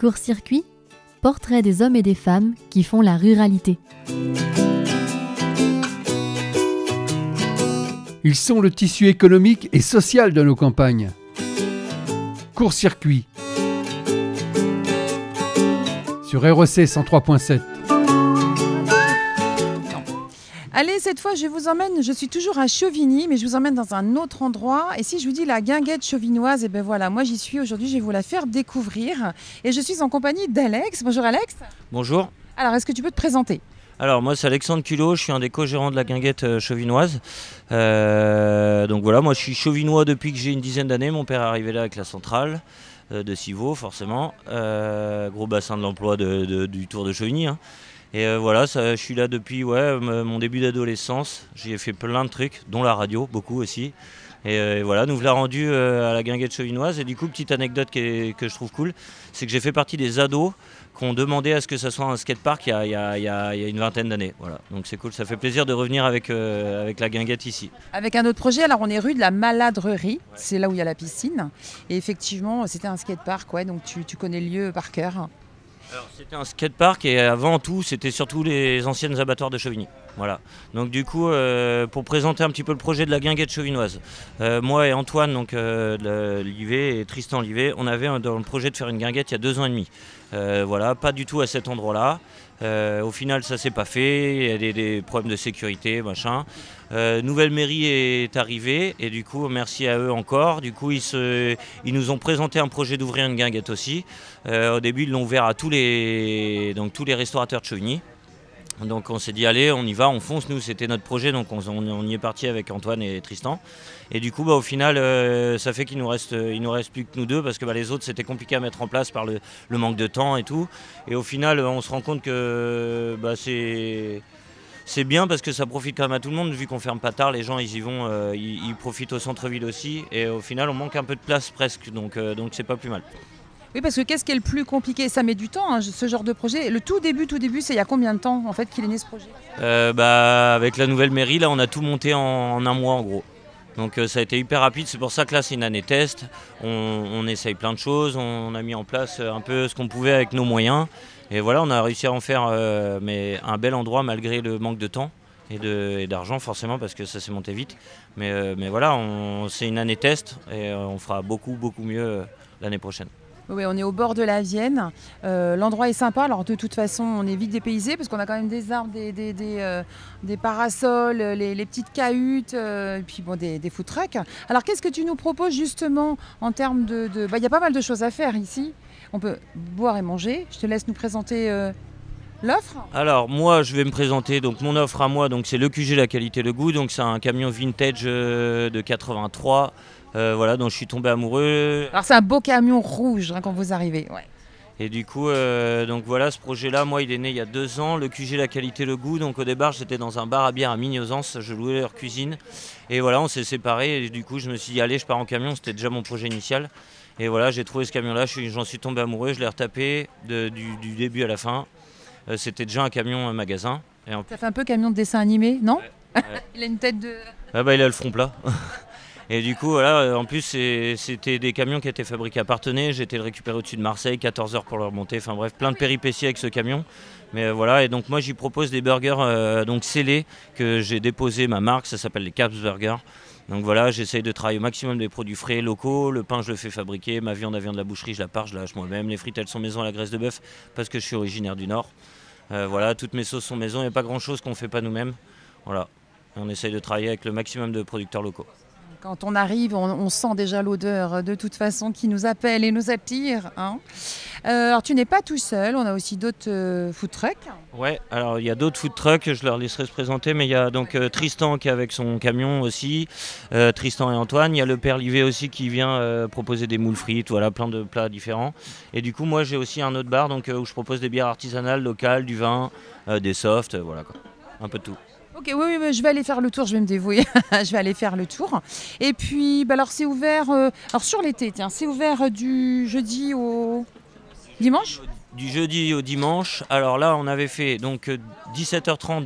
Court-circuit, portrait des hommes et des femmes qui font la ruralité. Ils sont le tissu économique et social de nos campagnes. Court-circuit sur REC 103.7. Allez, cette fois, je suis toujours à Chauvigny, mais je vous emmène dans un autre endroit. Et si je vous dis la guinguette chauvinoise, et ben voilà, moi j'y suis aujourd'hui, je vais vous la faire découvrir. Et je suis en compagnie d'Alex. Bonjour Alex. Bonjour. Alors, est-ce que tu peux te présenter ? Alors moi c'est Alexandre Culot, je suis un des co-gérants de la guinguette chauvinoise. Donc voilà, moi je suis chauvinois depuis que j'ai une dizaine d'années. Mon père est arrivé là avec la centrale de Civaux forcément. Gros bassin de l'emploi du Tour de Chauvigny. Hein. Et voilà, je suis là depuis mon début d'adolescence. J'y ai fait plein de trucs, dont la radio, beaucoup aussi. Et voilà, nous voilà rendus à la guinguette chauvinoise. Et du coup, petite anecdote que je trouve cool, c'est que j'ai fait partie des ados qui ont demandé à ce que ça soit un skatepark il y a une vingtaine d'années. Voilà. Donc c'est cool, ça fait plaisir de revenir avec la guinguette ici. Avec un autre projet, alors on est rue de la Maladrerie, c'est là où il y a la piscine. Et effectivement, c'était un skatepark, donc tu connais le lieu par cœur. Alors, c'était un skatepark et avant tout, c'était surtout les anciennes abattoirs de Chauvigny. Voilà. Donc du coup, pour présenter un petit peu le projet de la guinguette chauvinoise, moi et Antoine Livet et Tristan Livet, on avait dans le projet de faire une guinguette il y a 2 ans et demi. Voilà, pas du tout à cet endroit-là. Au final, ça s'est pas fait. Il y a des problèmes de sécurité, machin. Nouvelle mairie est arrivée et du coup, merci à eux encore. Du coup, ils nous ont présenté un projet d'ouvrir une guinguette aussi. Au début, ils l'ont ouvert à tous les restaurateurs de Chauvigny. Donc on s'est dit allez, on y va, on fonce, nous c'était notre projet, donc on y est parti avec Antoine et Tristan. Et du coup au final ça fait qu'il nous reste plus que nous deux parce que les autres c'était compliqué à mettre en place par le manque de temps et tout. Et au final on se rend compte que c'est bien parce que ça profite quand même à tout le monde, vu qu'on ferme pas tard, les gens ils y vont, ils profitent au centre-ville aussi. Et au final on manque un peu de place presque, donc c'est pas plus mal. Oui, parce que qu'est-ce qui est le plus compliqué ? Ça met du temps, ce genre de projet. Le tout début, c'est il y a combien de temps en fait qu'il est né ce projet ? Avec la nouvelle mairie, là, on a tout monté en 1 mois en gros. Donc ça a été hyper rapide, c'est pour ça que là c'est une année test. On essaye plein de choses, on a mis en place un peu ce qu'on pouvait avec nos moyens. Et voilà, on a réussi à en faire mais un bel endroit malgré le manque de temps et d'argent forcément parce que ça s'est monté vite. Mais voilà, c'est une année test et on fera beaucoup mieux l'année prochaine. Oui, on est au bord de la Vienne. L'endroit est sympa. Alors de toute façon, on est vite dépaysé parce qu'on a quand même des arbres, des parasols, les petites cahutes, et puis des food trucks. Alors qu'est-ce que tu nous proposes justement en termes de... Il y a pas mal de choses à faire ici. On peut boire et manger. Je te laisse nous présenter l'offre. Alors moi, je vais me présenter. Donc mon offre à moi, donc c'est le QG la qualité le goût. Donc c'est un camion vintage de 83. Voilà, dont je suis tombé amoureux. Alors c'est un beau camion rouge quand vous arrivez. Ouais. Et du coup, donc voilà, ce projet-là, moi, il est né il y a 2 ans. Le QG la qualité le goût. Donc au départ, j'étais dans un bar à bière à Mignozance. Je louais leur cuisine. Et voilà, on s'est séparés. Et du coup, je me suis dit, allez, je pars en camion. C'était déjà mon projet initial. Et voilà, j'ai trouvé ce camion-là. J'en suis tombé amoureux. Je l'ai retapé du début à la fin. C'était déjà un camion magasin. Ça fait un peu camion de dessin animé, non ? Ouais. Il a une tête de... Il a le front plat. Et du coup, voilà, en plus, c'était des camions qui étaient fabriqués à Parthenay. J'ai été le récupérer au-dessus de Marseille, 14 heures pour le remonter. Enfin bref, plein de péripéties avec ce camion. Mais voilà, et donc moi, j'y propose des burgers scellés que j'ai déposé ma marque. Ça s'appelle les Caps Burgers. Donc voilà, j'essaye de travailler au maximum des produits frais, locaux. Le pain, je le fais fabriquer. Ma viande, elle vient de la boucherie, je la pars, je la hache moi-même. Les frites, elles sont maison à la graisse de bœuf parce que je suis originaire du Nord. Voilà, toutes mes sauces sont maison. Il n'y a pas grand-chose qu'on ne fait pas nous-mêmes. Voilà, et on essaye de travailler avec le maximum de producteurs locaux. Quand on arrive, on sent déjà l'odeur de toute façon qui nous appelle et nous attire. Hein. Alors tu n'es pas tout seul, on a aussi d'autres food trucks. Ouais, alors il y a d'autres food trucks, je leur laisserai se présenter, mais il y a donc Tristan qui est avec son camion aussi, Tristan et Antoine. Il y a le père Livet aussi qui vient proposer des moules frites, voilà, plein de plats différents. Et du coup, moi j'ai aussi un autre bar donc, où je propose des bières artisanales, locales, du vin, des softs, voilà quoi, un peu de tout. Ok, oui, je vais aller faire le tour, je vais me débrouiller, je vais aller faire le tour. Et puis, alors c'est ouvert, alors sur l'été, tiens, c'est ouvert du jeudi au dimanche ? Du jeudi au dimanche, alors là on avait fait donc 17h30,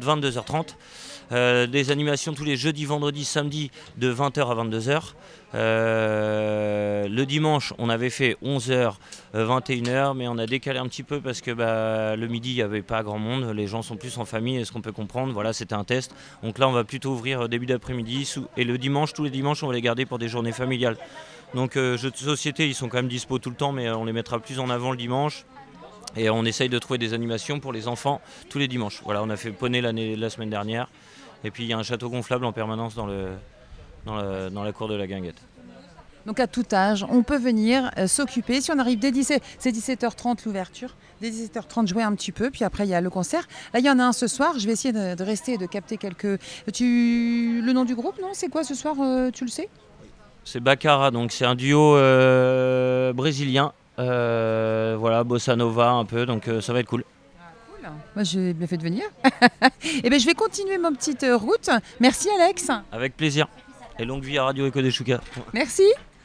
22h30, des animations tous les jeudis, vendredis, samedis de 20h à 22h. Le dimanche, on avait fait 11h, 21h, mais on a décalé un petit peu parce que le midi, il n'y avait pas grand monde. Les gens sont plus en famille, est-ce qu'on peut comprendre? Voilà, c'était un test. Donc là, on va plutôt ouvrir début d'après-midi. Et le dimanche, tous les dimanches, on va les garder pour des journées familiales. Donc jeux de société, ils sont quand même dispo tout le temps, mais on les mettra plus en avant le dimanche. Et on essaye de trouver des animations pour les enfants tous les dimanches. Voilà, on a fait poney la semaine dernière. Et puis il y a un château gonflable en permanence dans la cour de la Guinguette. Donc à tout âge, on peut venir s'occuper. Si on arrive dès 17h30 l'ouverture, dès 17h30 jouer un petit peu, puis après il y a le concert. Là il y en a un ce soir, je vais essayer de rester et de capter quelques... Le nom du groupe, non? C'est quoi ce soir, tu le sais? C'est Baccara, donc c'est un duo brésilien. Voilà, bossa nova un peu, donc ça va être cool. Cool, moi j'ai bien fait de venir. Et bien je vais continuer ma petite route. Merci Alex. Avec plaisir. Et longue vie à Radio Echo des Choucas. Merci.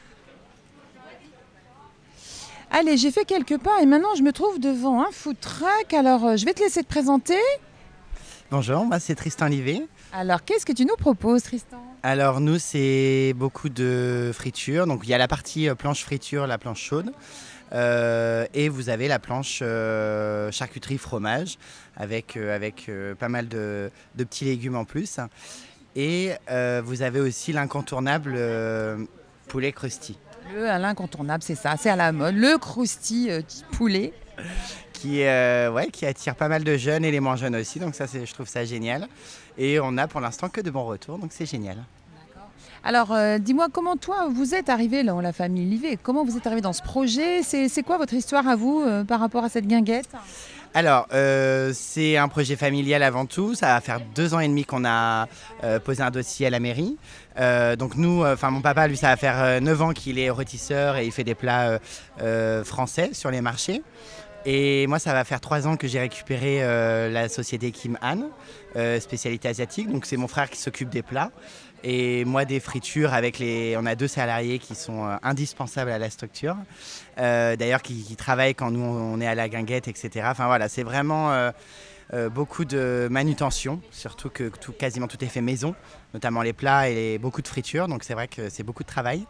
Allez, j'ai fait quelques pas et maintenant je me trouve devant un food truck. Alors je vais te laisser te présenter. Bonjour, moi c'est Tristan Livet. Alors qu'est-ce que tu nous proposes, Tristan? Alors nous c'est beaucoup de friture, donc il y a la partie planche friture, la planche chaude, et vous avez la planche charcuterie fromage avec pas mal de petits légumes en plus. Et vous avez aussi l'incontournable poulet crusty. L'incontournable, c'est ça, c'est à la mode, le crusty poulet. Qui attire pas mal de jeunes et les moins jeunes aussi, donc ça je trouve ça génial. Et on a pour l'instant que de bons retours, donc c'est génial. Alors dis-moi, comment toi vous êtes arrivé dans la famille Livet? Comment vous êtes arrivé dans ce projet? C'est quoi votre histoire à vous par rapport à cette guinguette? Alors, c'est un projet familial avant tout. Ça va faire 2 ans et demi qu'on a posé un dossier à la mairie. Donc nous, mon papa, lui, ça va faire 9 ans qu'il est rôtisseur et il fait des plats français sur les marchés. Et moi, ça va faire 3 ans que j'ai récupéré la société Kim Han, spécialité asiatique. Donc c'est mon frère qui s'occupe des plats. Et moi des fritures on a 2 salariés qui sont indispensables à la structure. D'ailleurs qui travaillent quand nous on est à la guinguette, etc. Enfin voilà, c'est vraiment beaucoup de manutention, surtout que quasiment tout est fait maison, notamment les plats et beaucoup de fritures, donc c'est vrai que c'est beaucoup de travail.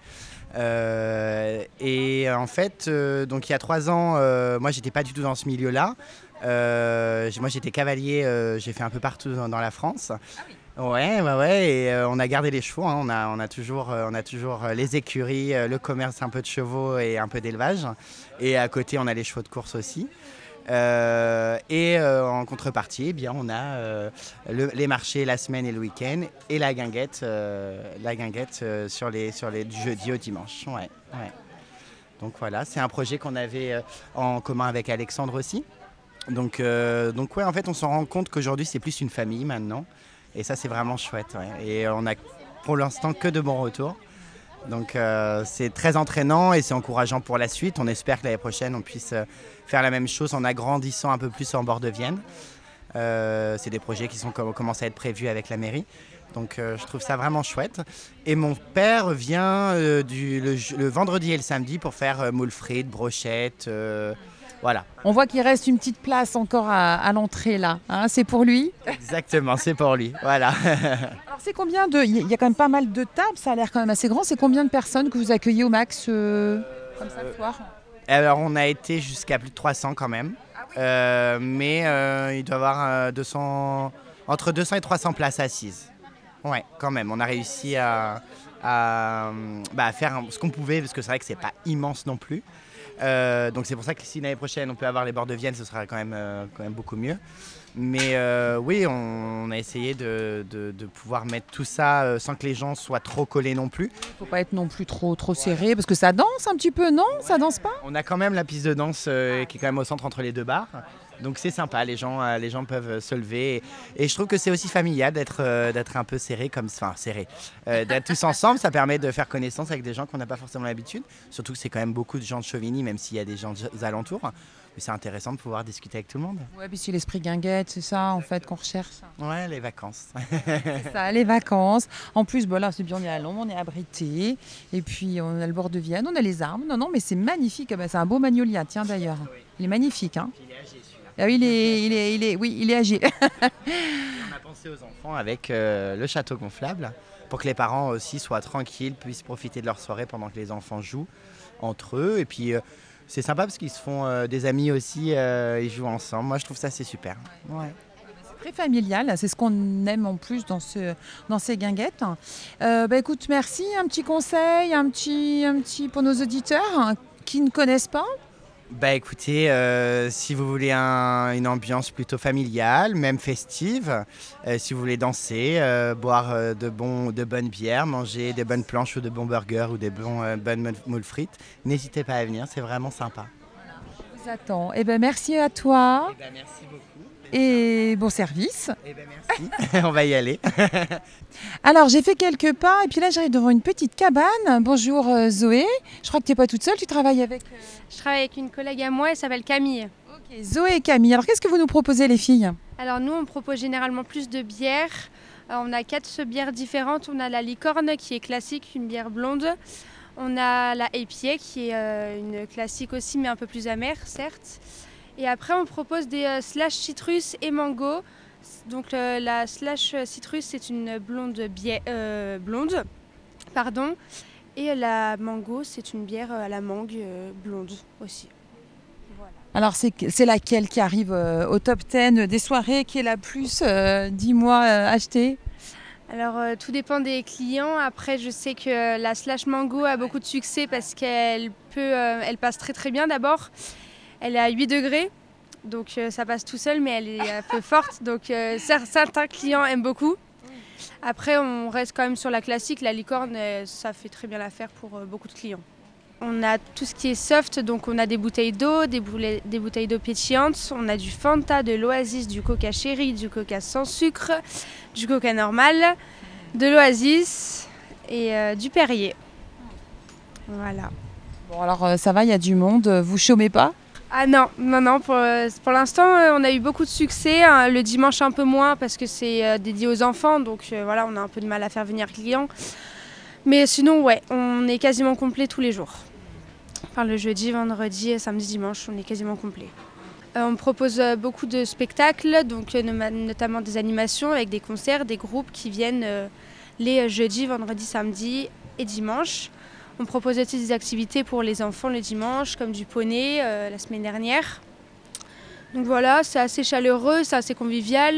Et en fait, donc il y a 3 ans, moi j'étais pas du tout dans ce milieu-là. Moi j'étais cavalier, j'ai fait un peu partout dans la France. Ah oui. Ouais, et on a gardé les chevaux, hein. On a toujours les écuries, le commerce un peu de chevaux et un peu d'élevage. Et à côté, on a les chevaux de course aussi. En contrepartie, eh bien, on a les marchés la semaine et le week-end et la guinguette sur les du jeudi au dimanche. Ouais. Donc voilà, c'est un projet qu'on avait en commun avec Alexandre aussi. Donc ouais, en fait, on s'en rend compte qu'aujourd'hui, c'est plus une famille maintenant. Et ça, c'est vraiment chouette. Ouais. Et on a pour l'instant que de bons retours. Donc c'est très entraînant et c'est encourageant pour la suite. On espère que l'année prochaine, on puisse faire la même chose en agrandissant un peu plus en bord de Vienne. C'est des projets qui commencent à être prévus avec la mairie. Donc je trouve ça vraiment chouette. Et mon père vient le vendredi et le samedi pour faire moules frites, brochettes. Voilà. On voit qu'il reste une petite place encore à l'entrée là, hein, c'est pour lui? Exactement, c'est pour lui, voilà. Alors c'est combien il y a quand même pas mal de tables, ça a l'air quand même assez grand. C'est combien de personnes que vous accueillez au max comme ça le soir? Alors on a été jusqu'à plus de 300 quand même. Ah oui. Mais il doit y avoir entre 200 et 300 places assises. Ouais, quand même, on a réussi à faire ce qu'on pouvait, parce que c'est vrai que c'est pas immense non plus. Donc c'est pour ça que si l'année prochaine on peut avoir les bords de Vienne, ce sera quand même beaucoup mieux. Mais oui, on a essayé de pouvoir mettre tout ça sans que les gens soient trop collés non plus. Il ne faut pas être non plus trop serré, parce que ça danse un petit peu, non? Ouais. Ça danse pas? On a quand même la piste de danse qui est quand même au centre entre les 2 bars. Donc c'est sympa, les gens peuvent se lever. Et je trouve que c'est aussi familial d'être un peu serré, d'être tous ensemble. Ça permet de faire connaissance avec des gens qu'on n'a pas forcément l'habitude. Surtout que c'est quand même beaucoup de gens de Chauvigny, même s'il y a des gens aux alentours. Mais c'est intéressant de pouvoir discuter avec tout le monde. Ouais, puis c'est l'esprit guinguette, c'est ça en fait qu'on recherche. Ouais, les vacances. C'est ça, les vacances. En plus, là c'est bien, on est à Londres, on est abrité. Et puis on a le bord de Vienne, on a les arbres. Non, mais c'est magnifique. C'est un beau magnolia, tiens d'ailleurs. Il est magnifique, hein. Il est âgé celui-là. Ah oui, il est âgé. On a pensé aux enfants avec le château gonflable pour que les parents aussi soient tranquilles, puissent profiter de leur soirée pendant que les enfants jouent entre eux. Et puis c'est sympa parce qu'ils se font des amis aussi, ils jouent ensemble. Moi je trouve ça c'est super. Ouais. Très familial, c'est ce qu'on aime en plus dans ces guinguettes. Écoute, merci. Un petit conseil, un petit pour nos auditeurs qui ne connaissent pas. Écoutez, si vous voulez une ambiance plutôt familiale, même festive, si vous voulez danser, boire de bonnes bières, manger des bonnes planches ou de bons burgers ou des bonnes moules frites, n'hésitez pas à venir, c'est vraiment sympa. Je vous attends. Merci à toi. Merci beaucoup. Et bon service. Merci, on va y aller. Alors j'ai fait quelques pas et puis là j'arrive devant une petite cabane. Bonjour Zoé, je crois que tu n'es pas toute seule, tu travailles avec... Je travaille avec une collègue à moi, elle s'appelle Camille. Ok, Zoé et Camille, alors qu'est-ce que vous nous proposez les filles? Alors nous on propose généralement plus de bières. On a 4 bières différentes, on a la licorne qui est classique, une bière blonde. On a la IPA qui est une classique aussi mais un peu plus amère certes. Et après, on propose des slash citrus et mango. Donc la slash citrus, c'est une blonde. Et la mango, c'est une bière à la mangue blonde aussi. Voilà. Alors c'est laquelle qui arrive au top 10 des soirées, qui est la plus, dis-moi, achetée? Alors tout dépend des clients. Après, je sais que la slash mango a beaucoup de succès parce qu'elle passe très très bien d'abord. Elle est à 8 degrés, donc ça passe tout seul, mais elle est un peu forte. Donc certains clients aiment beaucoup. Après, on reste quand même sur la classique. La licorne, ça fait très bien l'affaire pour beaucoup de clients. On a tout ce qui est soft, donc on a des bouteilles d'eau, des bouteilles d'eau pétillantes. On a du Fanta, de l'Oasis, du Coca Cherry, du Coca sans sucre, du Coca normal, de l'Oasis et du Perrier. Voilà. Bon alors ça va, il y a du monde, vous chômez pas? Ah non, pour l'instant on a eu beaucoup de succès, le dimanche un peu moins parce que c'est dédié aux enfants, donc voilà, on a un peu de mal à faire venir clients. Mais sinon ouais, on est quasiment complet tous les jours. Enfin le jeudi, vendredi, samedi, dimanche, on est quasiment complet. On propose beaucoup de spectacles, donc notamment des animations avec des concerts, des groupes qui viennent les jeudis, vendredis, samedis et dimanches. On propose aussi des activités pour les enfants le dimanche, comme du poney la semaine dernière. Donc voilà, c'est assez chaleureux, c'est assez convivial.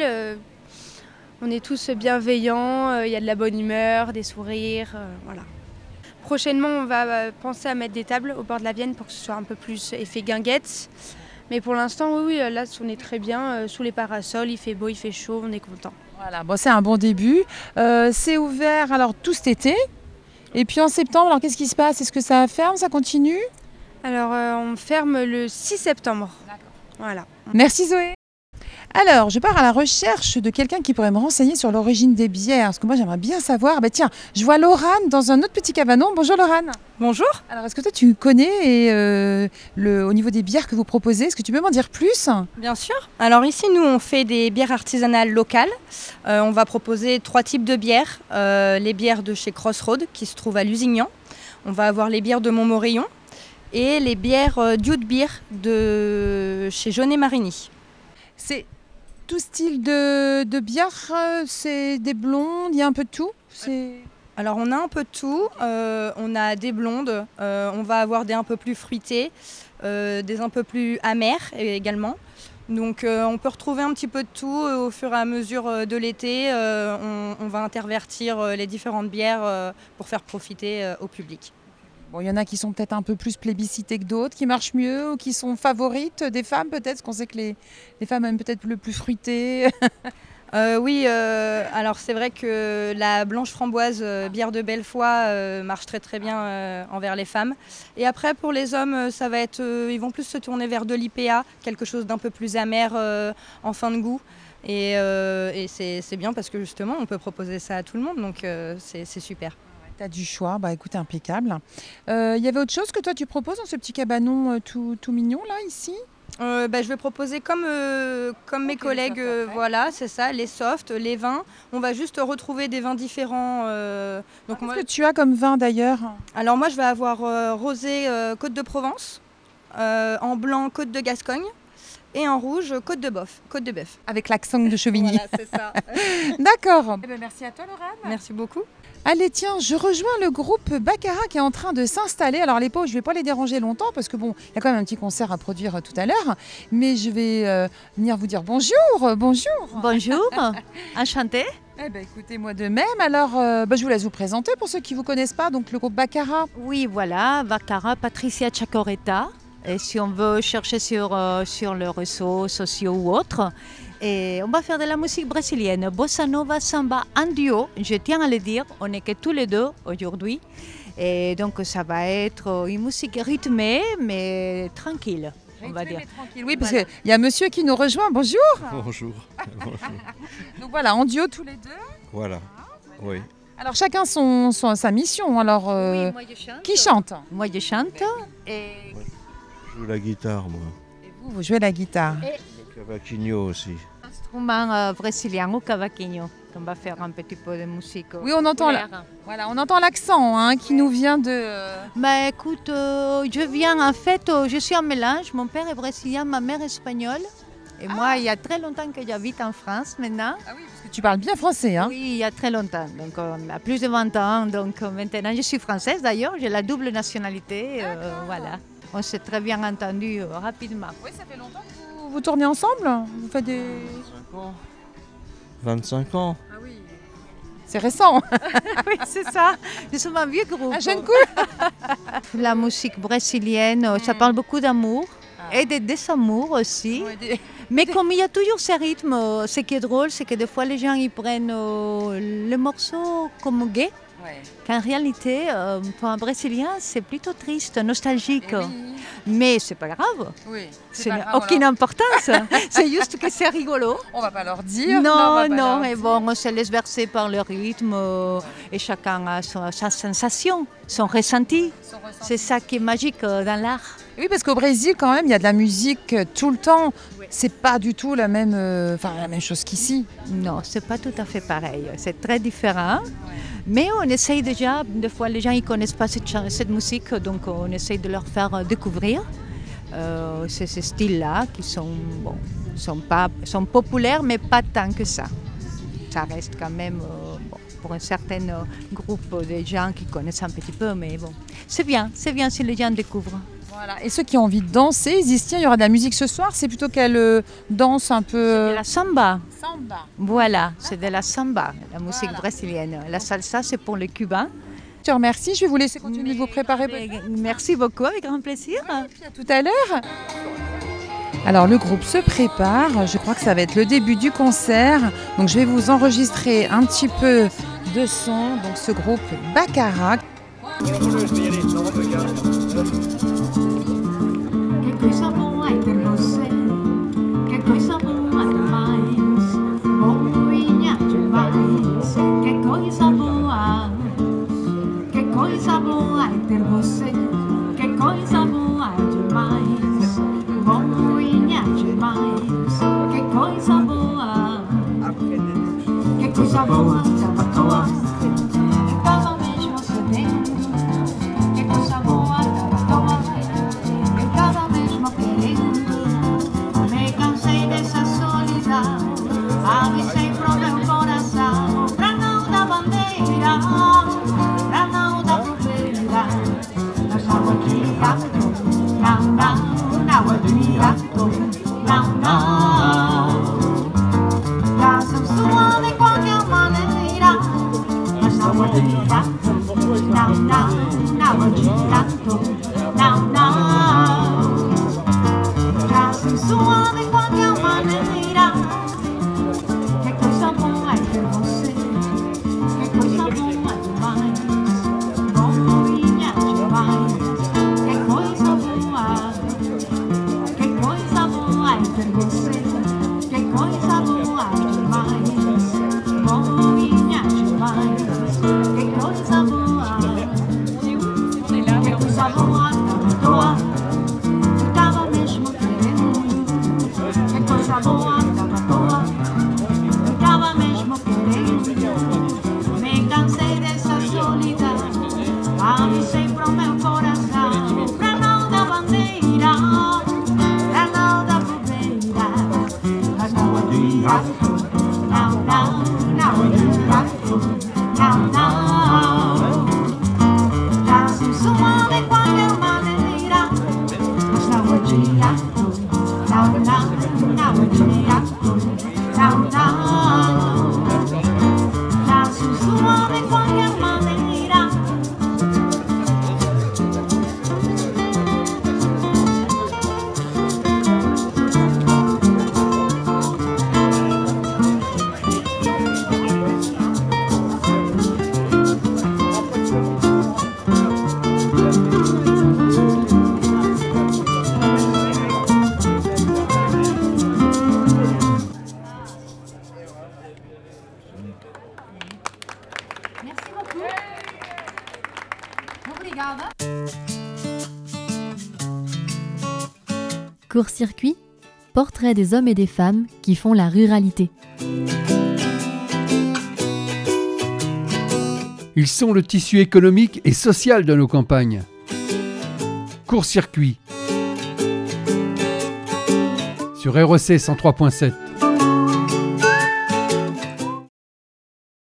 On est tous bienveillants, il y a de la bonne humeur, des sourires, voilà. Prochainement, on va penser à mettre des tables au bord de la Vienne pour que ce soit un peu plus effet guinguette. Mais pour l'instant, oui, là, on est très bien sous les parasols, il fait beau, il fait chaud, on est content. Voilà, bon, c'est un bon début. C'est ouvert alors tout cet été. Et puis en septembre, alors qu'est-ce qui se passe? Est-ce que ça ferme, ça continue? Alors on ferme le 6 septembre. D'accord. Voilà. Merci Zoé. Alors, je pars à la recherche de quelqu'un qui pourrait me renseigner sur l'origine des bières. Parce que moi, j'aimerais bien savoir. Tiens, je vois Laurane dans un autre petit cabanon. Bonjour Laurane. Bonjour. Alors, est-ce que toi, tu connais au niveau des bières que vous proposez? Est-ce que tu peux m'en dire plus? Bien sûr. Alors ici, nous, on fait des bières artisanales locales. On va proposer 3 types de bières. Les bières de chez Crossroad, qui se trouvent à Lusignan. On va avoir les bières de Montmorillon et les bières Dude Beer de chez Jaunet Marigny. C'est tout style de bière, c'est des blondes, il y a un peu de tout. Alors on a un peu de tout, on a des blondes, on va avoir des un peu plus fruitées, des un peu plus amères également. Donc on peut retrouver un petit peu de tout au fur et à mesure de l'été. On va intervertir les différentes bières pour faire profiter au public. Bon, il y en a qui sont peut-être un peu plus plébiscitées que d'autres, qui marchent mieux ou qui sont favorites des femmes peut-être, parce qu'on sait que les femmes aiment peut-être le plus fruité. Oui, alors c'est vrai que la blanche framboise bière de Bellefoy marche très très bien envers les femmes. Et après pour les hommes, ça va être, ils vont plus se tourner vers de l'IPA, quelque chose d'un peu plus amer en fin de goût. Et c'est bien parce que justement on peut proposer ça à tout le monde, donc c'est super. Tu as du choix, écoute, impeccable. Il y avait autre chose que toi tu proposes dans ce petit cabanon tout mignon là, ici? Je vais proposer comme mes collègues, voilà, c'est ça, les softs, les vins. On va juste retrouver des vins différents. Qu'est-ce que tu as comme vin d'ailleurs? Alors moi je vais avoir rosé Côte de Provence, en blanc Côte de Gascogne et en rouge Côte de Bœuf. Avec l'accent de Chevigny. Voilà, c'est ça. D'accord. Merci à toi Laurane. Merci beaucoup. Allez, tiens, je rejoins le groupe Baccarat qui est en train de s'installer. Alors, les pauvres, je ne vais pas les déranger longtemps parce que bon, il y a quand même un petit concert à produire tout à l'heure. Mais je vais venir vous dire bonjour. Bonjour. Bonjour, enchantée. Eh ben, écoutez, moi de même. Alors, je vous laisse vous présenter pour ceux qui ne vous connaissent pas. Donc, le groupe Baccarat. Oui, voilà, Baccarat, Patricia Chacoreta. Et si on veut chercher sur les réseaux sociaux ou autres, et on va faire de la musique brésilienne, bossa nova, samba, en duo. Je tiens à le dire, on n'est que tous les deux aujourd'hui. Et donc, ça va être une musique rythmée, mais tranquille. On va dire. Tranquille. Oui, parce qu'il y a monsieur qui nous rejoint. Bonjour. Bonjour. Donc voilà, en duo tous les deux. Voilà, oui. Alors chacun sa mission. Alors, Oui, moi je chante. qui chante? Moi je chante. Et Je joue la guitare, moi. Et vous jouez la guitare. Le cavaquinho aussi. instrument brésilien ou cavaquinho. On va faire un petit peu de musique. Oui, on entend voilà, on entend l'accent qui nous vient de... Bah écoute, je viens en fait, je suis un mélange. Mon père est brésilien, ma mère est espagnole. Et moi, il y a très longtemps que j'habite en France maintenant. Ah oui, parce que tu parles bien français. Hein. Oui, il y a très longtemps, donc on a plus de 20 ans. Donc maintenant, je suis française d'ailleurs, j'ai la double nationalité. Voilà, on s'est très bien entendu rapidement. Oui, ça fait longtemps que vous tournez ensemble? Vous faites des... 25 ans. Ah oui. C'est récent. Oui, c'est ça. Nous sommes un vieux groupe. Un jeune couple. La musique brésilienne, ça parle beaucoup d'amour et de désamour aussi. Ouais, Mais comme il y a toujours ce rythme, ce qui est drôle, c'est que des fois les gens ils prennent le morceau comme gay. Ouais. Qu'en réalité, pour un Brésilien, c'est plutôt triste, nostalgique. Oui. Mais c'est pas grave. Oui. Ça pas n'a grave, aucune importance. C'est juste que c'est rigolo. On va pas leur dire. Non, mais bon, on se laisse verser par le rythme et chacun a sa sensation, son ressenti. C'est ça qui est magique dans l'art. Oui, parce qu'au Brésil, quand même, il y a de la musique tout le temps. Oui. C'est pas du tout la même chose qu'ici. Non, c'est pas tout à fait pareil. C'est très différent. Ouais. Mais on essaye déjà, des fois les gens ne connaissent pas cette musique, donc on essaye de leur faire découvrir ces styles-là qui sont populaires, mais pas tant que ça. Ça reste quand même pour un certain groupe de gens qui connaissent un petit peu, mais bon, c'est bien si les gens découvrent. Voilà. Et ceux qui ont envie de danser, ils disent tiens, il y aura de la musique ce soir. C'est plutôt quelle danse un peu... C'est de la samba. Samba. Voilà, c'est de la samba, la musique brésilienne. La salsa, c'est pour les Cubains. Je te remercie, je vais vous laisser continuer de vous préparer. Merci beaucoup, avec grand plaisir. Ouais, et puis à tout à l'heure. Alors le groupe se prépare, je crois que ça va être le début du concert. Donc je vais vous enregistrer un petit peu de son. Donc ce groupe Baccarat. Que coisa boa é ter você, que coisa boa demais, boinha demais, que coisa boa é ter você, que coisa boa demais, boinha demais, que coisa boa, tava toa, tava mesmo cedendo, que coisa boa, tava toa. Me cansei dessa solidão, avisei pro meu coração, pra não dar bandeira, pra não dar bobeira. Nós não adianto, não adianto, não. Já sou sua de qualquer maneira, nós não adianto, não adianto, não. Sua de qualquer maneira, que coisa boa é ter você, que coisa boa demais, boinha demais, que coisa Court-circuit, portrait des hommes et des femmes qui font la ruralité. Ils sont le tissu économique et social de nos campagnes. Court-circuit sur REC 103.7.